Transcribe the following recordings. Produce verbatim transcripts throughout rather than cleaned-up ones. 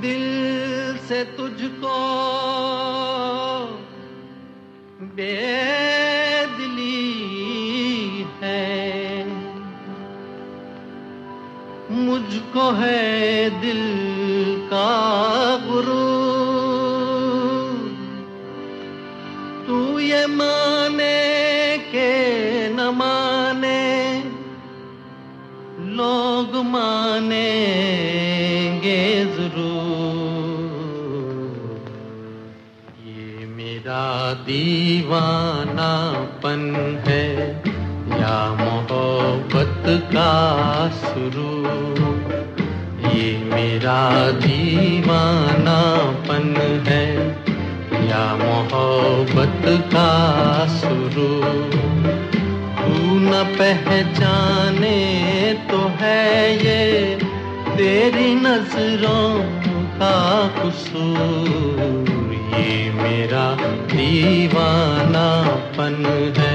दिल से तुझको बेदिली है, मुझको है दिल का गुरूर। तू ये माने के न माने, लोग मानेंगे जरूर। ये मेरा दीवानापन है या मोहब्बत का सुरूर। ये मेरा दीवानापन है या मोहब्बत का सुरूर। तू न पहचाने तो है ये तेरी नजरों का कसूर। ये मेरा दीवानापन है।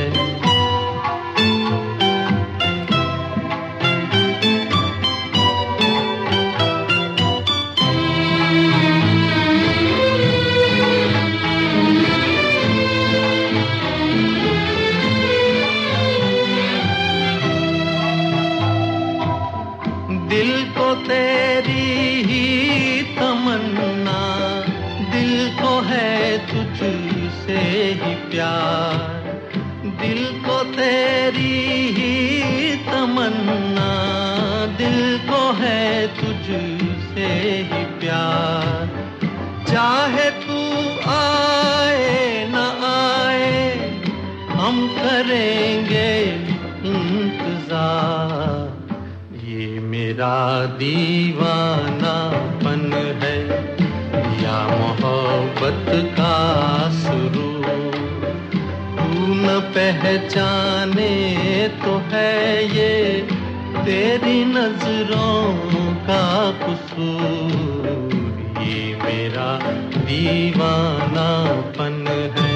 दिल को तेरी ही तमन्ना, दिल को है तुझसे ही प्यार। दिल को तेरी ही तमन्ना, दिल को है तुझसे ही प्यार। चाहे तू आए न आए, हम करेंगे इंतजार। ये मेरा दीवानापन है या मोहब्बत का सुरूर। तू न पहचाने तो है ये तेरी नजरों का कसूर। ये मेरा दीवानापन है।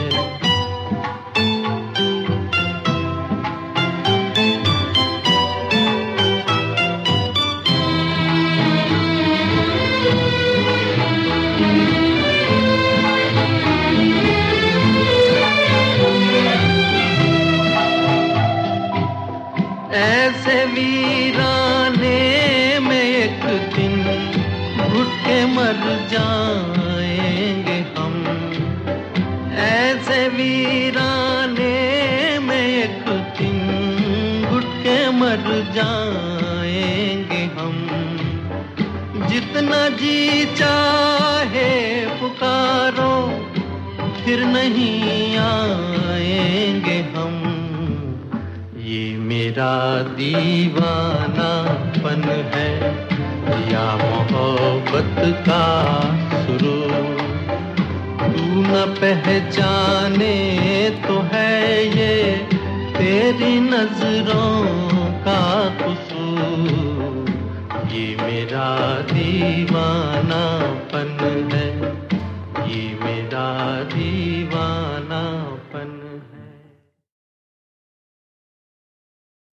ऐसे वीराने में एक दिन घुट के मर जाएंगे हम। ऐसे वीराने में एक दिन घुट के मर जाएंगे हम। जितना जी चाहे पुकारो, फिर नहीं आएंगे हम। ये मेरा दीवानापन है या मोहब्बत का सुरूर। तू न पहचाने तो है ये तेरी नजरों का कसूर। ये मेरा दीवानापन है।